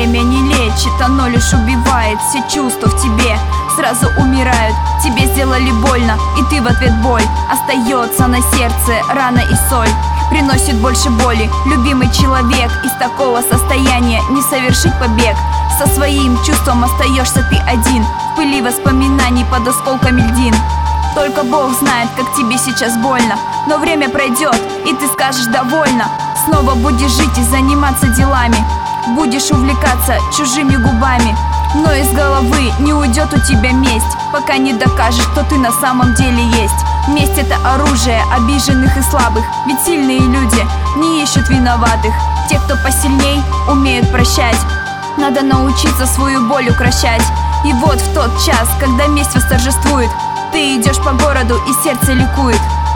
время не лечит, оно лишь убивает. Все чувства в тебе сразу умирают. Тебе сделали больно, и ты в ответ боль. Остается на сердце рана и соль. Приносит больше боли любимый человек. Из такого состояния не совершить побег. Со своим чувством остаешься ты один, в пыли воспоминаний под осколками льдин. Только Бог знает, как тебе сейчас больно, но время пройдет, и ты скажешь довольно. Снова будешь жить и заниматься делами, будешь увлекаться чужими губами. Но из головы не уйдет у тебя месть, пока не докажешь, что ты на самом деле есть. Месть — это оружие обиженных и слабых, ведь сильные люди не ищут виноватых. Те, кто посильней, умеют прощать. Надо научиться свою боль укрощать. И вот в тот час, когда месть восторжествует, ты идешь по городу, и сердце ликует.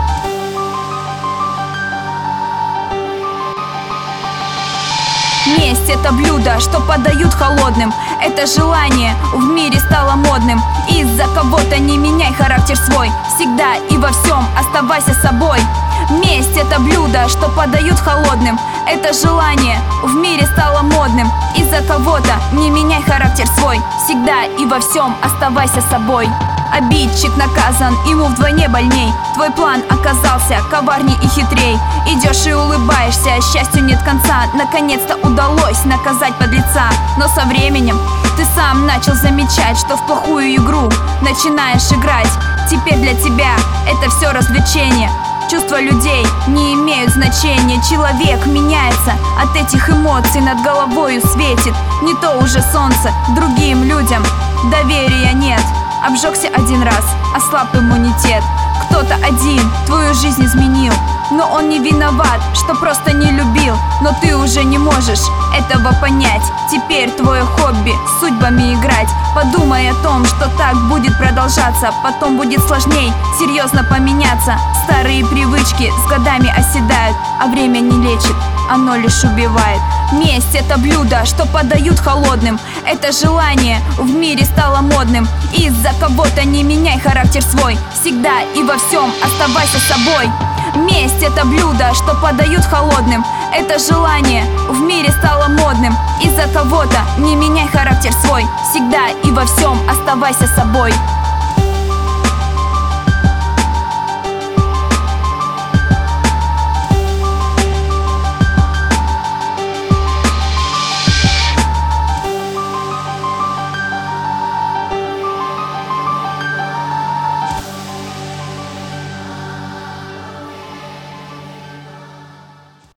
Месть — это блюдо, что подают холодным. Это желание в мире стало модным. Из-за кого-то не меняй характер свой. Всегда и во всем оставайся собой. Месть — это блюдо, что подают холодным. Это желание в мире стало модным. Из-за кого-то не меняй характер свой. Всегда и во всем оставайся собой. Обидчик наказан, ему вдвойне больней. Твой план оказался коварней и хитрей. Идешь и улыбаешься, счастью нет конца. Наконец-то удалось наказать подлеца. Но со временем ты сам начал замечать, что в плохую игру начинаешь играть. Теперь для тебя это все развлечение. Чувства людей не имеют значения. Человек меняется, от этих эмоций над головою светит. Не то уже солнце, другим людям доверия нет. Обжегся один раз, ослаб иммунитет. Кто-то один твою жизнь изменил, но он не виноват, что просто не любил. Но ты уже не можешь этого понять. Теперь твое хобби с судьбами играть. Подумай о том, что так будет продолжаться. Потом будет сложней серьезно поменяться. Старые привычки с годами оседают, а время не лечит, оно лишь убивает. Месть — это блюдо, что подают холодным. Это желание в мире стало модным. Из-за кого-то не меняй характер свой. Всегда и во всем оставайся собой. Месть — это блюдо, что подают холодным. Это желание в мире стало модным. Из-за кого-то не меняй характер свой. Всегда и во всем оставайся собой.